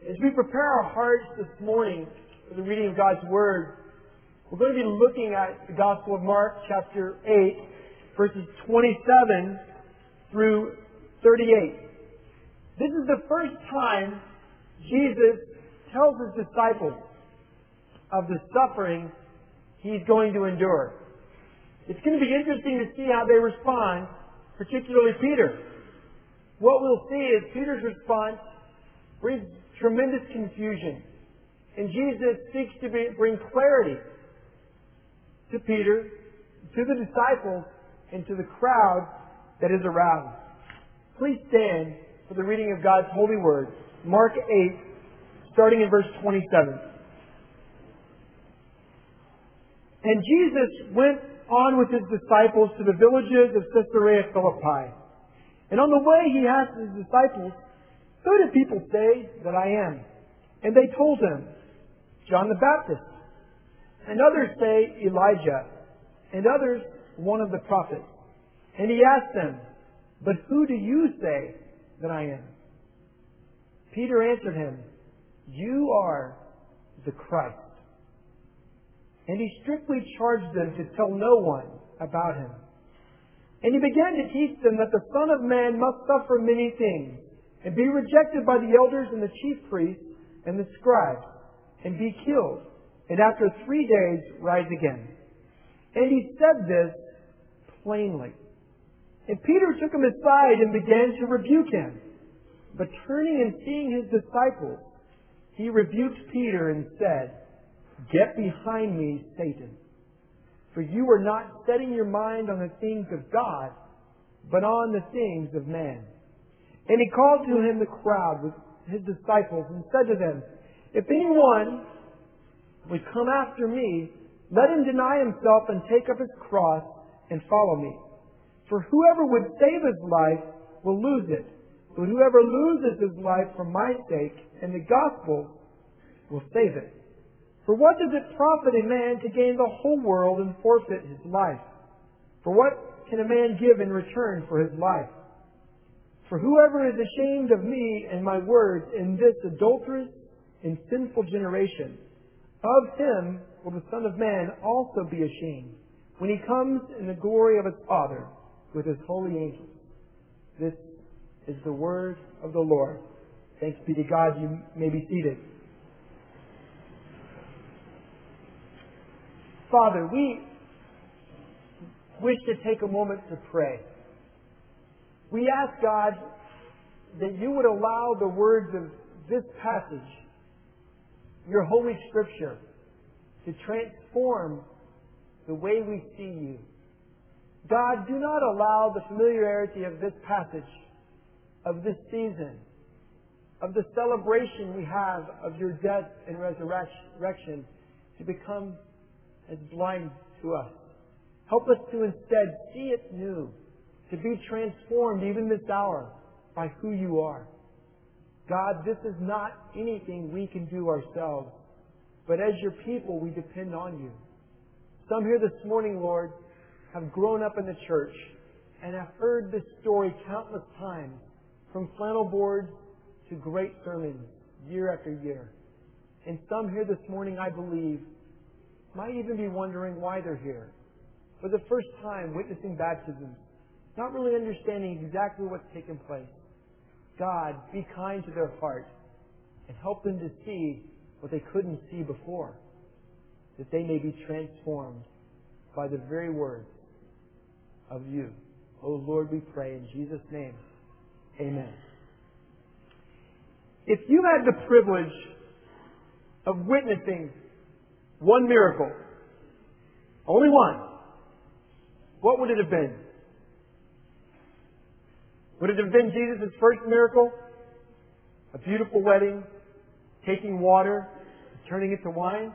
As we prepare our hearts this morning for the reading of God's Word, we're going to be looking at the Gospel of Mark, chapter 8, verses 27 through 38. This is the first time Jesus tells His disciples of the suffering He's going to endure. It's going to be interesting to see how they respond, particularly Peter. What we'll see is Peter's response brings tremendous confusion. And Jesus seeks to bring clarity to Peter, to the disciples, and to the crowd that is around. Please stand for the reading of God's holy word, Mark 8, starting in verse 27. And Jesus went on with His disciples to the villages of Caesarea Philippi. And on the way He asked His disciples, "Who do people say that I am?" And they told Him, "John the Baptist. And others say Elijah. And others one of the prophets." And He asked them, "But who do you say that I am?" Peter answered Him, "You are the Christ." And He strictly charged them to tell no one about Him. And He began to teach them that the Son of Man must suffer many things, and be rejected by the elders and the chief priests and the scribes, and be killed, and after 3 days rise again. And He said this plainly. And Peter took Him aside and began to rebuke Him. But turning and seeing His disciples, He rebuked Peter and said, "Get behind me, Satan. For you are not setting your mind on the things of God, but on the things of man." And He called to Him the crowd with His disciples and said to them, "If anyone would come after me, let him deny himself and take up his cross and follow me. For whoever would save his life will lose it, but whoever loses his life for my sake and the gospel will save it. For what does it profit a man to gain the whole world and forfeit his life? For what can a man give in return for his life? For whoever is ashamed of me and my words in this adulterous and sinful generation, of him will the Son of Man also be ashamed, when He comes in the glory of His Father with His holy angels." This is the word of the Lord. Thanks be to God. You may be seated. Father, we wish to take a moment to pray. We ask, God, that You would allow the words of this passage, Your Holy Scripture, to transform the way we see You. God, do not allow the familiarity of this passage, of this season, of the celebration we have of Your death and resurrection to become as blind to us. Help us to instead see it new, to be transformed even this hour by who You are. God, this is not anything we can do ourselves, but as Your people, we depend on You. Some here this morning, Lord, have grown up in the church and have heard this story countless times, from flannel boards to great sermons year after year. And some here this morning, I believe, might even be wondering why they're here. For the first time, witnessing baptisms, not really understanding exactly what's taken place. God, be kind to their heart and help them to see what they couldn't see before, that they may be transformed by the very words of You. Oh Lord, we pray in Jesus' name. Amen. If you had the privilege of witnessing one miracle, only one, what would it have been? Would it have been Jesus' first miracle? A beautiful wedding, taking water, turning it to wine?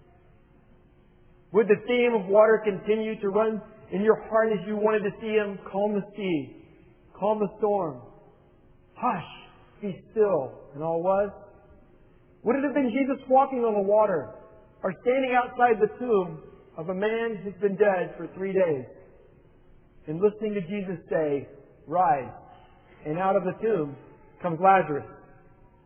Would the theme of water continue to run in your heart as you wanted to see Him calm the sea, calm the storm? Hush, be still, and all was? Would it have been Jesus walking on the water, or standing outside the tomb of a man who's been dead for 3 days, and listening to Jesus say, "Rise," and out of the tomb comes Lazarus?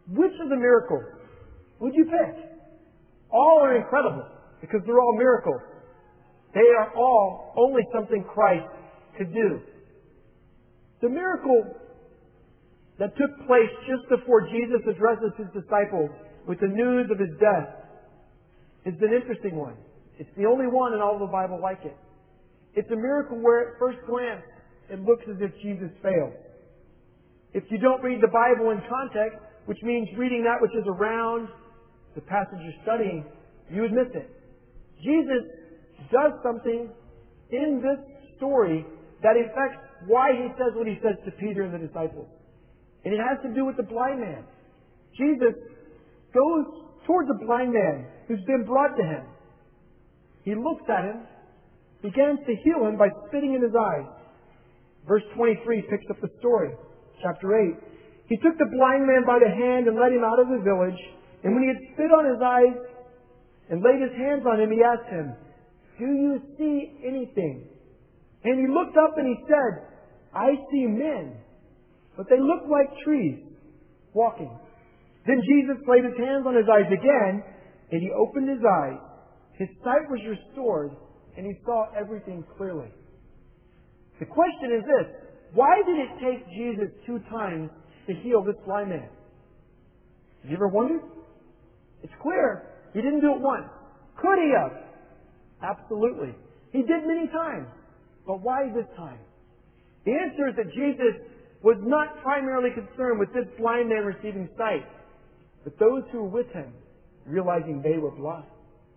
Which of the miracles would you pick? All are incredible because they're all miracles. They are all only something Christ could do. The miracle that took place just before Jesus addresses His disciples with the news of His death is an interesting one. It's the only one in all of the Bible like it. It's a miracle where at first glance it looks as if Jesus failed. If you don't read the Bible in context, which means reading that which is around the passage you're studying, you would miss it. Jesus does something in this story that affects why He says what He says to Peter and the disciples. And it has to do with the blind man. Jesus goes towards the blind man who's been brought to Him. He looks at him, begins to heal him by spitting in his eyes. Verse 23 picks up the story. Chapter 8. He took the blind man by the hand and led him out of the village. And when he had spit on his eyes and laid his hands on him, he asked him, "Do you see anything?" And he looked up and he said, "I see men, but they look like trees walking." Then Jesus laid His hands on his eyes again, and he opened his eyes. His sight was restored, and he saw everything clearly. The question is this: why did it take Jesus 2 times to heal this blind man? Have you ever wondered? It's clear He didn't do it once. Could He have? Absolutely. He did many times. But why this time? The answer is that Jesus was not primarily concerned with this blind man receiving sight, but those who were with Him realizing they were blind.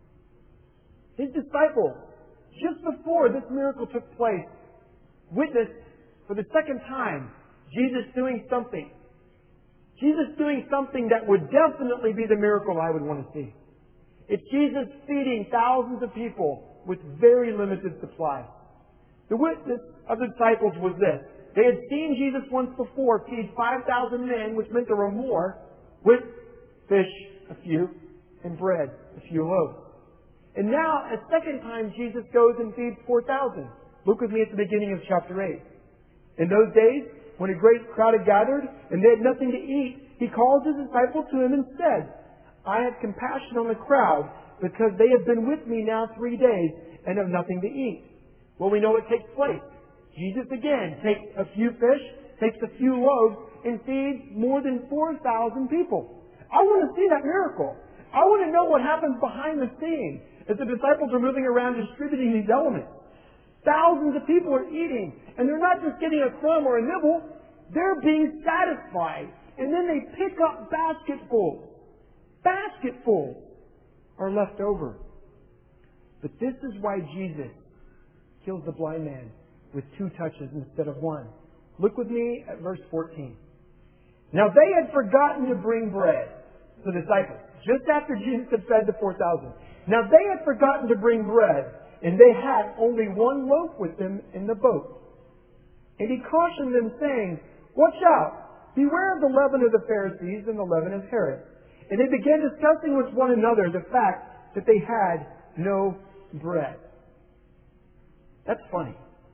His disciples, just before this miracle took place, witnessed for the second time Jesus doing something. Jesus doing something that would definitely be the miracle I would want to see. It's Jesus feeding thousands of people with very limited supply. The witness of the disciples was this: they had seen Jesus once before feed 5,000 men, which meant there were more, with fish, a few, and bread, a few loaves. And now, a second time, Jesus goes and feeds 4,000. Look with me at the beginning of chapter 8. In those days, when a great crowd had gathered and they had nothing to eat, He called His disciples to Him and said, "I have compassion on the crowd because they have been with me now 3 days and have nothing to eat." Well, we know what takes place. Jesus again takes a few fish, takes a few loaves, and feeds more than 4,000 people. I want to see that miracle. I want to know what happens behind the scenes as the disciples are moving around distributing these elements. Thousands of people are eating, and they're not just getting a crumb or a nibble. They're being satisfied. And then they pick up basketfuls. Basketfuls are left over. But this is why Jesus heals the blind man with 2 touches instead of 1. Look with me at verse 14. Now they had forgotten to bring bread. The disciples, just after Jesus had fed the 4,000. Now they had forgotten to bring bread, and they had only 1 loaf with them in the boat. And He cautioned them, saying, "Watch out! Beware of the leaven of the Pharisees and the leaven of Herod." And they began discussing with one another the fact that they had no bread. That's funny.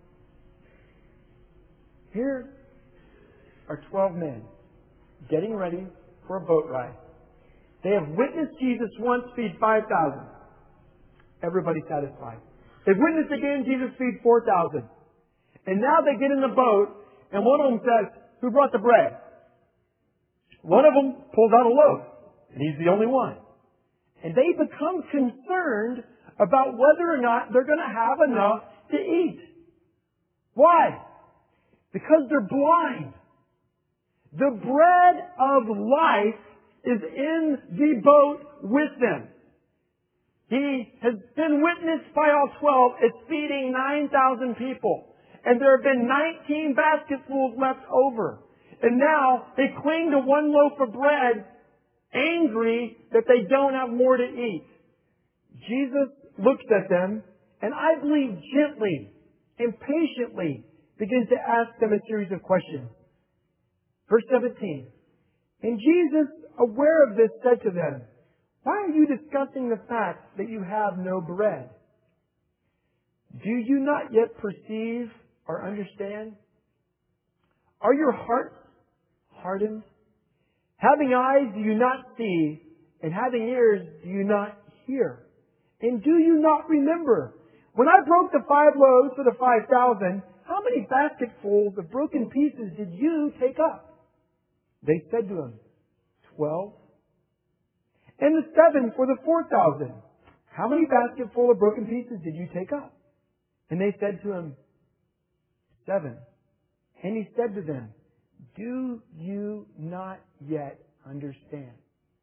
Here are 12 men getting ready for a boat ride. They have witnessed Jesus once feed 5,000. Everybody satisfied. They've witnessed again Jesus feed 4,000. And now they get in the boat, and one of them says, "Who brought the bread?" One of them pulls out a loaf, and he's the only one. And they become concerned about whether or not they're going to have enough to eat. Why? Because they're blind. The bread of life is in the boat with them. He has been witnessed by all 12 as feeding 9,000 people. And there have been 19 basketfuls left over. And now they cling to 1 loaf of bread, angry that they don't have more to eat. Jesus looks at them, and I believe gently and patiently begins to ask them a series of questions. Verse 17. And Jesus, aware of this, said to them, "Why are you discussing the fact that you have no bread? Do you not yet perceive or understand? Are your hearts hardened? Having eyes, do you not see? And having ears, do you not hear? And do you not remember? When I broke the 5 loaves for the 5,000, how many basketfuls of broken pieces did you take up? They said to him, 12. And the 7 for the 4,000, how many basketful of broken pieces did you take up? And they said to him, 7. And he said to them, do you not yet understand?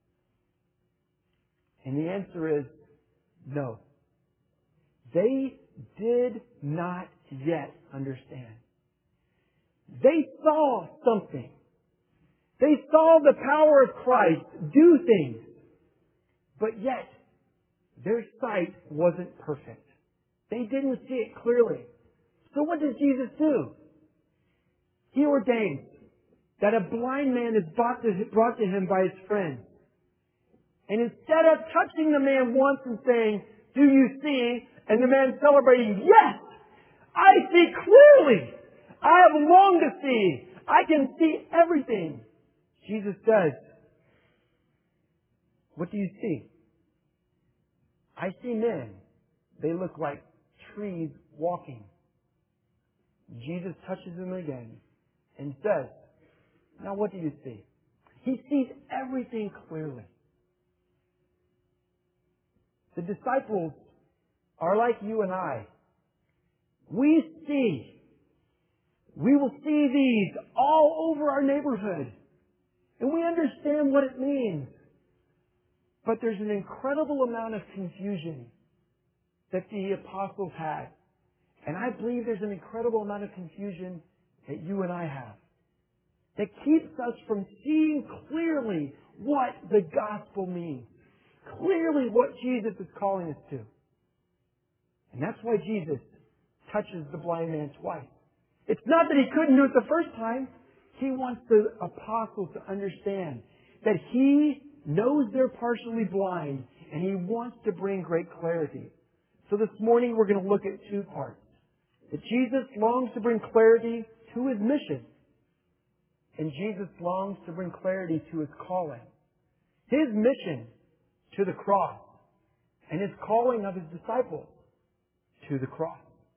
And the answer is no. They did not yet understand. They saw something. They saw the power of Christ do things. But yet, their sight wasn't perfect. They didn't see it clearly. So what does Jesus do? He ordains that a blind man is brought to him by his friends. And instead of touching the man once and saying, do you see? And the man celebrating, yes, I see clearly. I have long to see. I can see everything. Jesus says, what do you see? I see men. They look like trees walking. Jesus touches him again and says, now what do you see? He sees everything clearly. The disciples are like you and I. We will see these all over our neighborhood. And we understand what it means. But there's an incredible amount of confusion that the apostles had. And I believe there's an incredible amount of confusion that you and I have. That keeps us from seeing clearly what the gospel means. Clearly what Jesus is calling us to. And that's why Jesus touches the blind man twice. It's not that he couldn't do it the first time. He wants the apostles to understand that he knows they're partially blind and he wants to bring great clarity. So this morning we're going to look at 2 parts. That Jesus longs to bring clarity to his mission. And Jesus longs to bring clarity to his calling. His mission to the cross. And his calling of his disciples to the cross.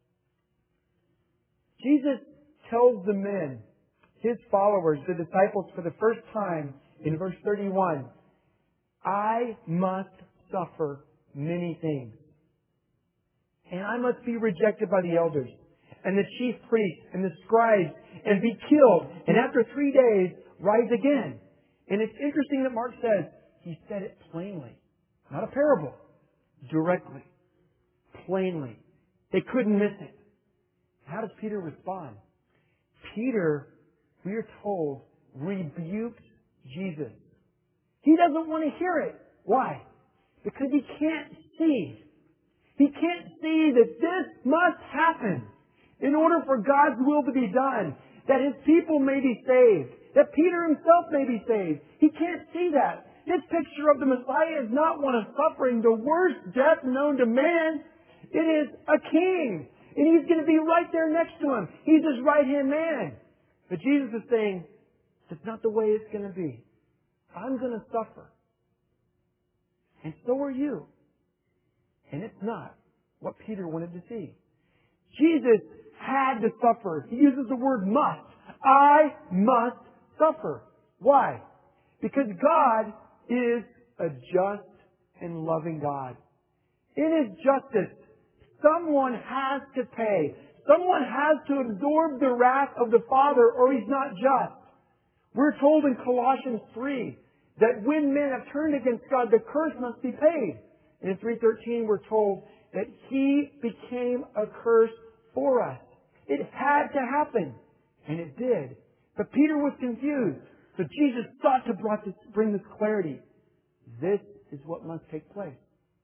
Jesus tells the men, his followers, the disciples, for the first time in verse 31, I must suffer many things. And I must be rejected by the elders and the chief priests and the scribes and be killed. And after 3 days, rise again. And it's interesting that Mark says he said it plainly. Not a parable. Directly. Plainly. They couldn't miss it. How does Peter respond? Peter, we are told, rebuked Jesus. He doesn't want to hear it. Why? Because he can't see. He can't see that this must happen in order for God's will to be done. That his people may be saved. That Peter himself may be saved. He can't see that. His picture of the Messiah is not one of suffering the worst death known to man. It is a king. And he's going to be right there next to him. He's his right-hand man. But Jesus is saying, it's not the way it's going to be. I'm going to suffer. And so are you. And it's not what Peter wanted to see. Jesus had to suffer. He uses the word must. I must suffer. Why? Because God is a just and loving God. In his justice, someone has to pay. Someone has to absorb the wrath of the Father or he's not just. We're told in Colossians 3 that when men have turned against God, the curse must be paid. And in 3:13 we're told that he became a curse for us. It had to happen. And it did. But Peter was confused. So Jesus sought to bring this clarity. This is what must take place.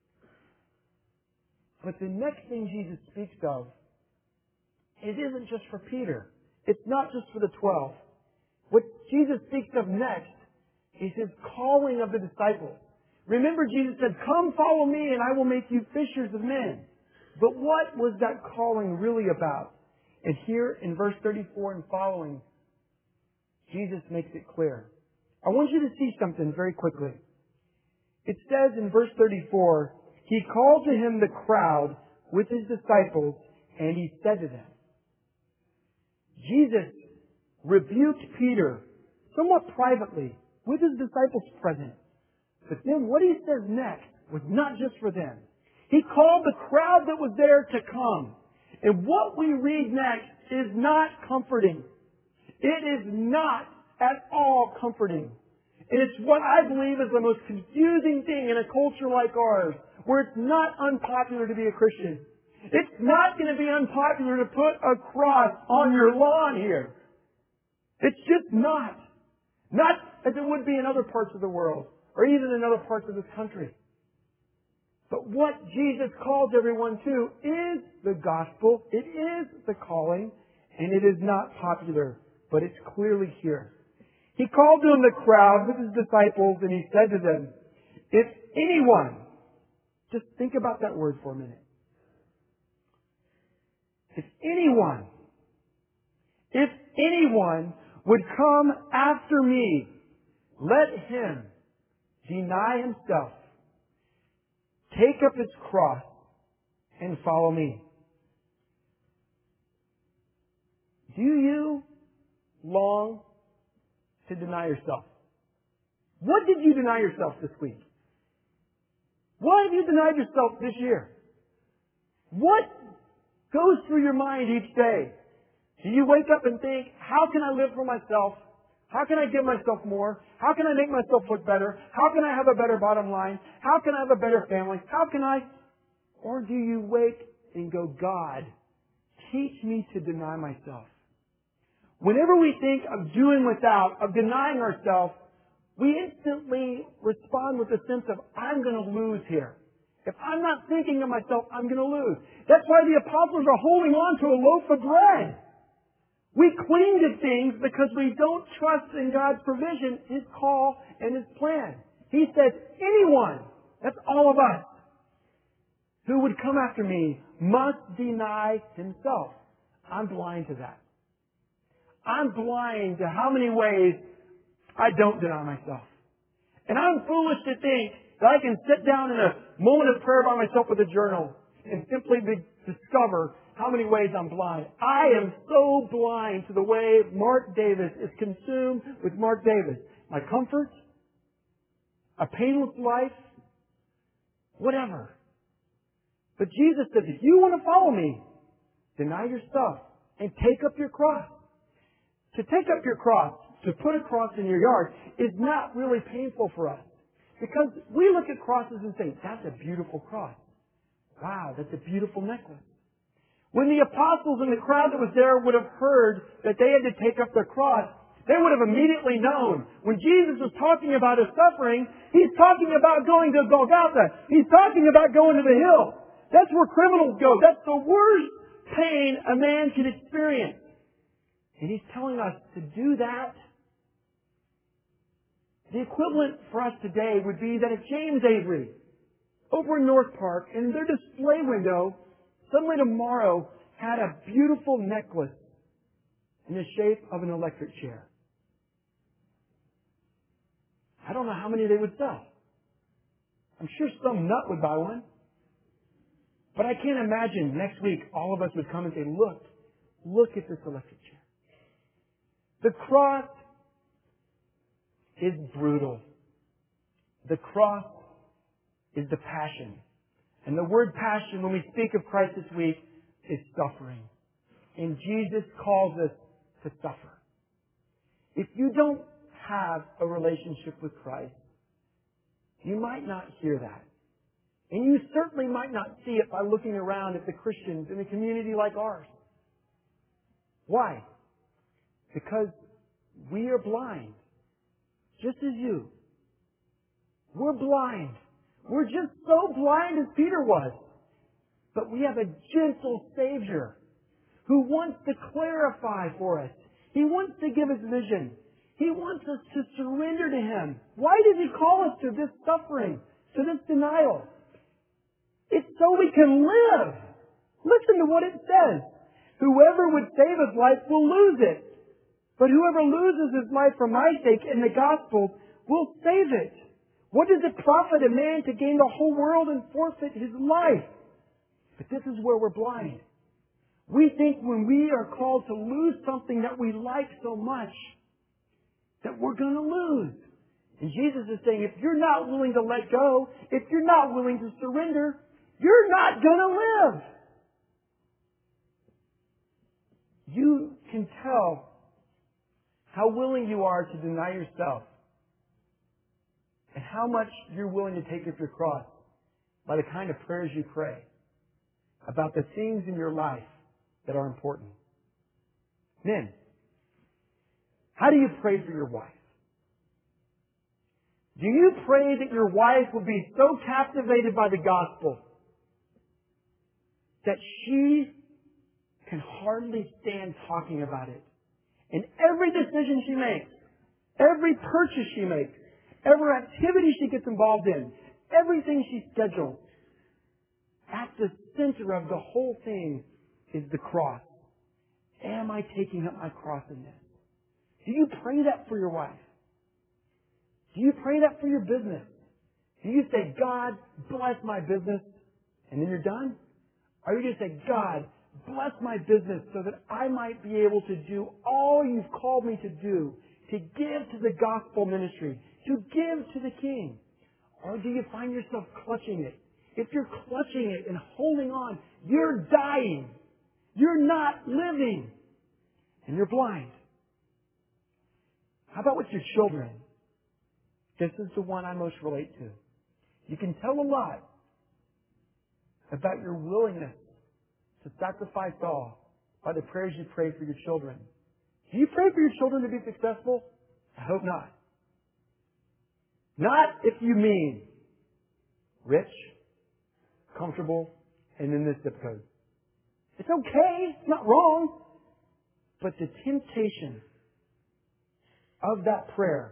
But the next thing Jesus speaks of, it isn't just for Peter. It's not just for the 12. What Jesus speaks of next is his calling of the disciples. Remember, Jesus said, come follow me and I will make you fishers of men. But what was that calling really about? And here in verse 34 and following, Jesus makes it clear. I want you to see something very quickly. It says in verse 34, He called to Him the crowd with His disciples, and He said to them. Jesus rebuked Peter somewhat privately with His disciples present. But then what He says next was not just for them. He called the crowd that was there to come. And what we read next is not comforting. It is not at all comforting. And it's what I believe is the most confusing thing in a culture like ours, where it's not unpopular to be a Christian. It's not going to be unpopular to put a cross on your lawn here. It's just not. Not as it would be in other parts of the world, or even in other parts of this country. But what Jesus calls everyone to is the gospel. It is the calling, and it is not popular, but it's clearly here. He called to Him the crowd with His disciples, and He said to them, if anyone, just think about that word for a minute. If anyone would come after me, let him deny himself, take up his cross, and follow me. Do you long to deny yourself? What did you deny yourself this week? What have you denied yourself this year? What goes through your mind each day? Do you wake up and think, how can I live for myself? How can I give myself more? How can I make myself look better? How can I have a better bottom line? How can I have a better family? How can I? Or do you wake and go, God, teach me to deny myself? Whenever we think of doing without, of denying ourselves, we instantly respond with a sense of, I'm going to lose here. If I'm not thinking of myself, I'm going to lose. That's why the apostles are holding on to a loaf of bread. We cling to things because we don't trust in God's provision, His call, and His plan. He says, anyone, that's all of us, who would come after me must deny himself. I'm blind to that. I'm blind to how many ways I don't deny myself. And I'm foolish to think that I can sit down in a moment of prayer by myself with a journal and simply discover how many ways I'm blind. I am so blind to the way Mark Davis is consumed with Mark Davis. My comfort, a painless life, whatever. But Jesus says, if you want to follow me, deny yourself and take up your cross. To take up your cross, to put a cross in your yard, is not really painful for us. Because we look at crosses and say, that's a beautiful cross. Wow, that's a beautiful necklace. When the apostles and the crowd that was there would have heard that they had to take up their cross, they would have immediately known. When Jesus was talking about His suffering, He's talking about going to Golgotha. He's talking about going to the hill. That's where criminals go. That's the worst pain a man can experience. And He's telling us to do that. The equivalent for us today would be that if James Avery, over in North Park, in their display window, suddenly tomorrow had a beautiful necklace in the shape of an electric chair. I don't know how many they would sell. I'm sure some nut would buy one. But I can't imagine next week all of us would come and say, look at this electric chair. The cross is brutal. The cross is the passion. And the word passion, when we speak of Christ this week, is suffering. And Jesus calls us to suffer. If you don't have a relationship with Christ, you might not hear that. And you certainly might not see it by looking around at the Christians in a community like ours. Why? Because we are blind. Just as you. We're blind. We're just so blind as Peter was. But we have a gentle Savior who wants to clarify for us. He wants to give us vision. He wants us to surrender to Him. Why does He call us to this suffering, to this denial? It's so we can live. Listen to what it says. Whoever would save his life will lose it. But whoever loses his life for my sake and the gospel will save it. What does it profit a man to gain the whole world and forfeit his life? But this is where we're blind. We think when we are called to lose something that we like so much, that we're going to lose. And Jesus is saying, if you're not willing to let go, if you're not willing to surrender, you're not going to live. You can tell how willing you are to deny yourself and how much you're willing to take up your cross by the kind of prayers you pray about the things in your life that are important. Men, how do you pray for your wife? Do you pray that your wife will be so captivated by the gospel that she can hardly stand talking about it? And every decision she makes, every purchase she makes, every activity she gets involved in, everything she schedules, at the center of the whole thing is the cross. Am I taking up my cross in this? Do you pray that for your wife? Do you pray that for your business? Do you say, God, bless my business, and then you're done? Or you just say, God, bless my business so that I might be able to do all you've called me to do, to give to the gospel ministry, to give to the King? Or do you find yourself clutching it? If you're clutching it and holding on, you're dying. You're not living. And you're blind. How about with your children? This is the one I most relate to. You can tell a lot about your willingness to sacrifice all by the prayers you pray for your children. Do you pray for your children to be successful? I hope not. Not if you mean rich, comfortable, and in this zip code. It's okay. It's not wrong. But the temptation of that prayer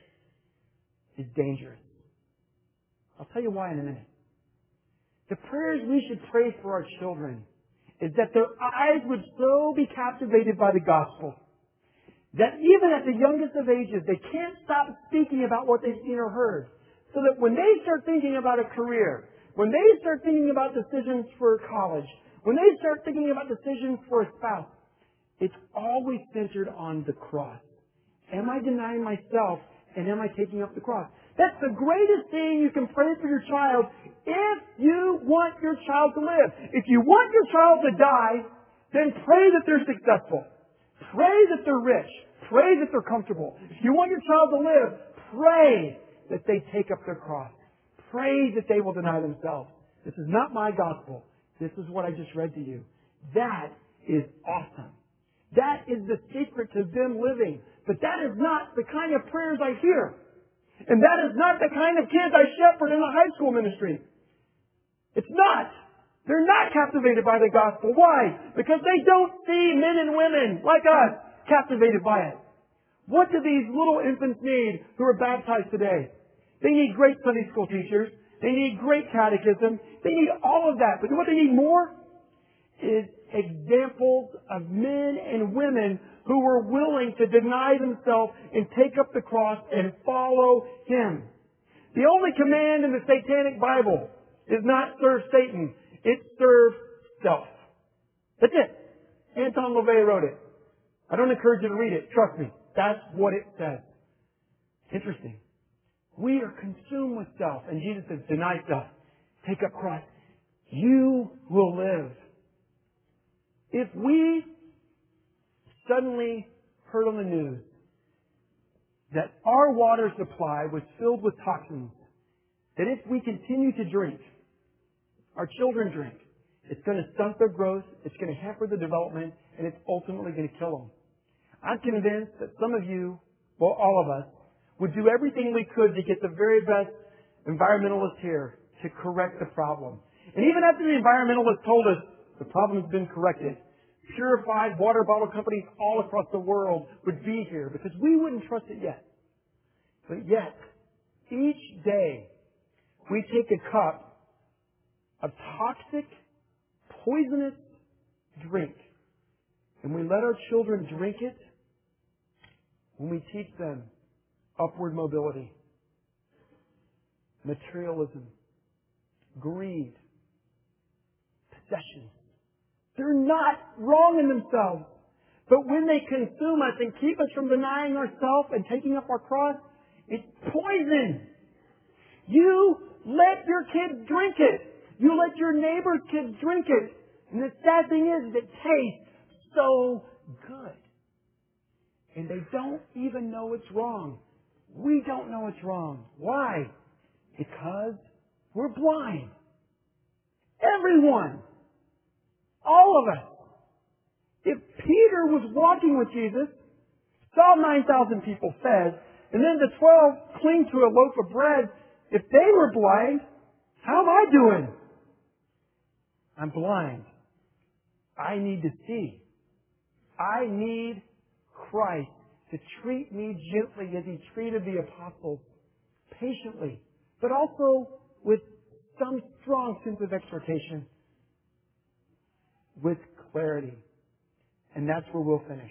is dangerous. I'll tell you why in a minute. The prayers we should pray for our children is that their eyes would so be captivated by the gospel that even at the youngest of ages, they can't stop speaking about what they've seen or heard. So that when they start thinking about a career, when they start thinking about decisions for college, when they start thinking about decisions for a spouse, it's always centered on the cross. Am I denying myself and am I taking up the cross? That's the greatest thing you can pray for your child if you want your child to live. If you want your child to die, then pray that they're successful. Pray that they're rich. Pray that they're comfortable. If you want your child to live, pray that they take up their cross. Pray that they will deny themselves. This is not my gospel. This is what I just read to you. That is awesome. That is the secret to them living. But that is not the kind of prayers I hear. And that is not the kind of kids I shepherd in the high school ministry. It's not. They're not captivated by the gospel. Why? Because they don't see men and women like us captivated by it. What do these little infants need who are baptized today? They need great Sunday school teachers. They need great catechism. They need all of that. But what they need more is examples of men and women who were willing to deny themselves and take up the cross and follow Him. The only command in the Satanic Bible is not serve Satan. It's serve self. That's it. Anton LaVey wrote it. I don't encourage you to read it. Trust me. That's what it says. Interesting. We are consumed with self. And Jesus says, deny self. Take up cross. You will live. If we suddenly heard on the news that our water supply was filled with toxins, that if we continue to drink, our children drink, it's going to stunt their growth, it's going to hamper the development, and it's ultimately going to kill them. I'm convinced that some of you, well, all of us, would do everything we could to get the very best environmentalists here to correct the problem. And even after the environmentalists told us the problem has been corrected, purified water bottle companies all across the world would be here because we wouldn't trust it yet. But yet, each day, we take a cup of toxic, poisonous drink and we let our children drink it when we teach them upward mobility, materialism, greed, possessions. They're not wrong in themselves. But when they consume us and keep us from denying ourselves and taking up our cross, it's poison. You let your kids drink it. You let your neighbor's kids drink it. And the sad thing is, it tastes so good. And they don't even know it's wrong. We don't know it's wrong. Why? Because we're blind. Everyone. All of us. If Peter was walking with Jesus, saw 9,000 people fed, and then the 12 cling to a loaf of bread, if they were blind, how am I doing? I'm blind. I need to see. I need Christ to treat me gently as He treated the apostles, patiently, but also with some strong sense of exhortation, with clarity. And that's where we'll finish.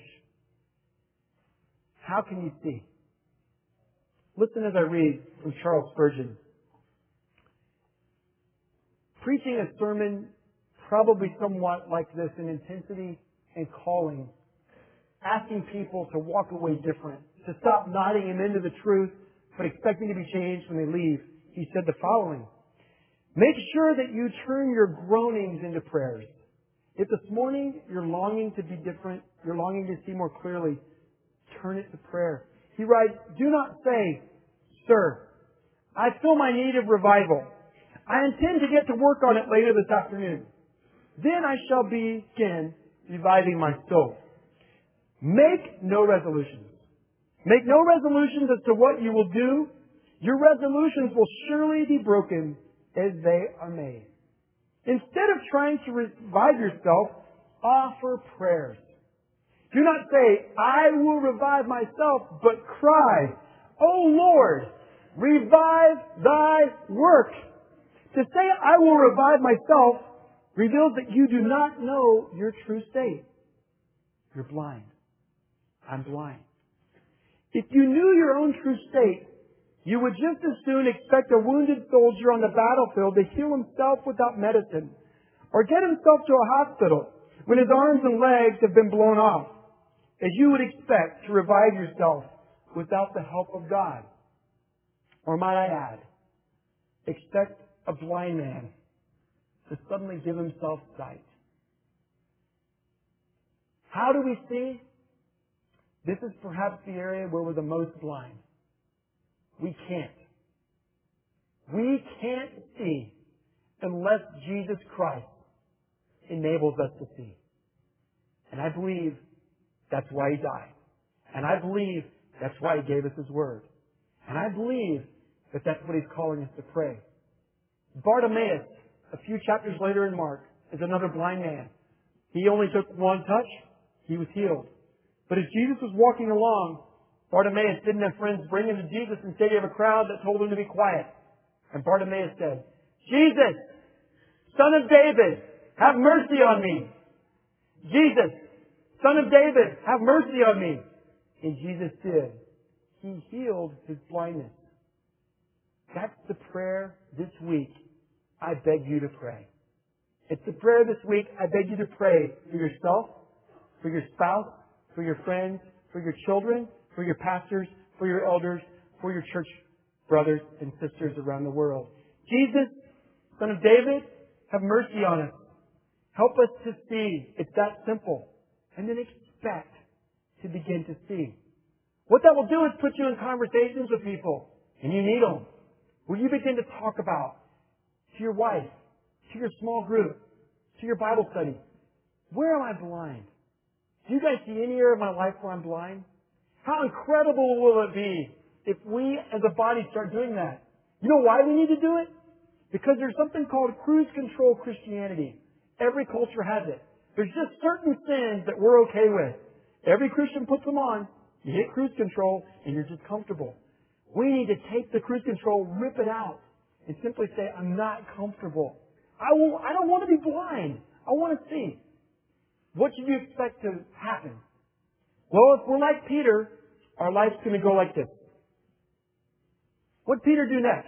How can you see? Listen as I read from Charles Spurgeon. Preaching a sermon probably somewhat like this in intensity and calling, asking people to walk away different, to stop nodding them into the truth, but expecting to be changed when they leave. He said the following: make sure that you turn your groanings into prayers. If this morning you're longing to be different, you're longing to see more clearly, turn it to prayer. He writes, do not say, Sir, I feel my need of revival. I intend to get to work on it later this afternoon. Then I shall begin reviving my soul. Make no resolutions. Make no resolutions as to what you will do. Your resolutions will surely be broken as they are made. Instead of trying to revive yourself, offer prayers. Do not say, I will revive myself, but cry, O Lord, revive thy work. To say, I will revive myself, reveals that you do not know your true state. You're blind. I'm blind. If you knew your own true state, you would just as soon expect a wounded soldier on the battlefield to heal himself without medicine, or get himself to a hospital when his arms and legs have been blown off, as you would expect to revive yourself without the help of God. Or might I add, expect a blind man to suddenly give himself sight. How do we see? This is perhaps the area where we're the most blind. We can't. We can't see unless Jesus Christ enables us to see. And I believe that's why He died. And I believe that's why He gave us His Word. And I believe that that's what He's calling us to pray. Bartimaeus, a few chapters later in Mark, is another blind man. He only took one touch. He was healed. But as Jesus was walking along, Bartimaeus didn't have friends bring him to Jesus and say he have a crowd that told him to be quiet. And Bartimaeus said, Jesus, Son of David, have mercy on me. Jesus, Son of David, have mercy on me. And Jesus did. He healed his blindness. That's the prayer this week I beg you to pray. It's the prayer this week I beg you to pray for yourself, for your spouse, for your friends, for your children, for your pastors, for your elders, for your church brothers and sisters around the world. Jesus, Son of David, have mercy on us. Help us to see. It's that simple. And then expect to begin to see. What that will do is put you in conversations with people, and you need them, where you begin to talk about to your wife, to your small group, to your Bible study. Where am I blind? Do you guys see any area of my life where I'm blind? How incredible will it be if we as a body start doing that? You know why we need to do it? Because there's something called cruise control Christianity. Every culture has it. There's just certain sins that we're okay with. Every Christian puts them on. You hit cruise control and you're just comfortable. We need to take the cruise control, rip it out, and simply say, I'm not comfortable. I don't want to be blind. I want to see. What should you expect to happen? Well, if we're like Peter, our life's going to go like this. What did Peter do next?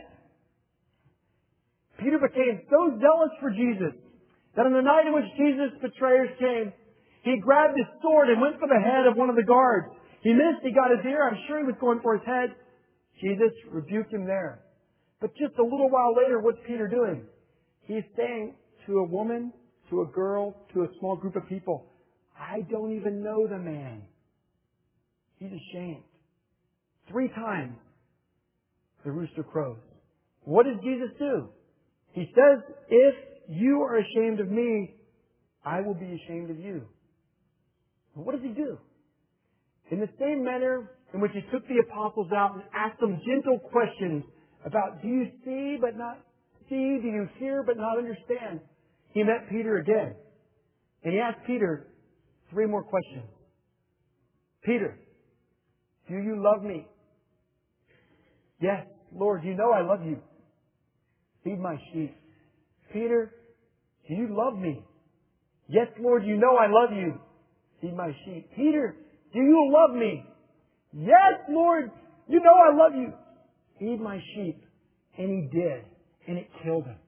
Peter became so zealous for Jesus that on the night in which Jesus' betrayers came, he grabbed his sword and went for the head of one of the guards. He missed. He got his ear. I'm sure he was going for his head. Jesus rebuked him there. But just a little while later, what's Peter doing? He's saying to a woman, to a girl, to a small group of people, I don't even know the man. He's ashamed. 3 times the rooster crows. What does Jesus do? He says, if you are ashamed of me, I will be ashamed of you. What does he do? In the same manner in which he took the apostles out and asked them gentle questions about, do you see but not see? Do you hear but not understand? He met Peter again. And he asked Peter 3 more questions. Peter, do you love me? Yes, Lord, you know I love you. Feed my sheep. Peter, do you love me? Yes, Lord, you know I love you. Feed my sheep. Peter, do you love me? Yes, Lord, you know I love you. Feed my sheep. And he did. And it killed him.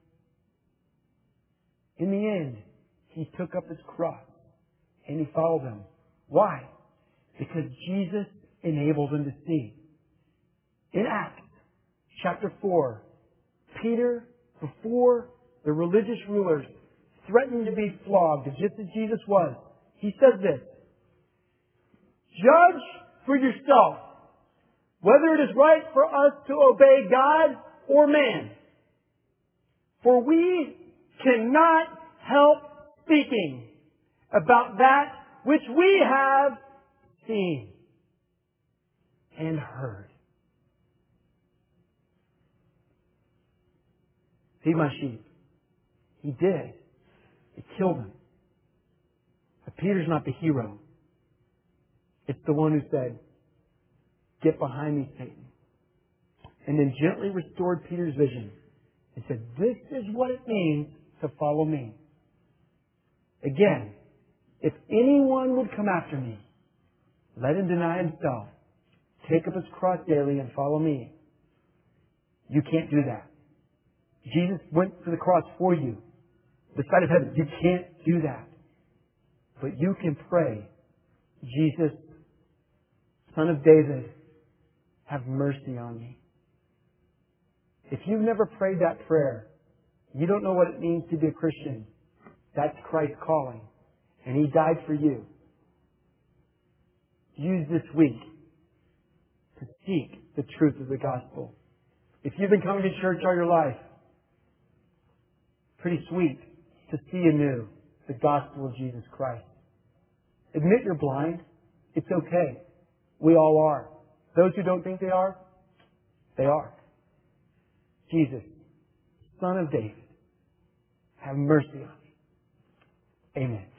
In the end, he took up his cross and he followed him. Why? Because Jesus enabled him to see. In Acts chapter 4, Peter, before the religious rulers, threatened to be flogged, just as Jesus was. He says this, judge for yourself whether it is right for us to obey God or man. For we cannot help speaking about that which we have seen and heard. Feed my sheep. He did. It killed him. But Peter's not the hero. It's the one who said, get behind me, Satan. And then gently restored Peter's vision and said, this is what it means to follow me. Again, if anyone would come after me, let him deny himself, take up his cross daily and follow me. You can't do that. Jesus went to the cross for you. The side of heaven. You can't do that. But you can pray, Jesus, Son of David, have mercy on me. If you've never prayed that prayer, you don't know what it means to be a Christian. That's Christ's calling. And He died for you. Use this week to seek the truth of the gospel. If you've been coming to church all your life, pretty sweet to see anew the gospel of Jesus Christ. Admit you're blind. It's okay. We all are. Those who don't think they are, they are. Jesus, Son of David, have mercy on me. Amen.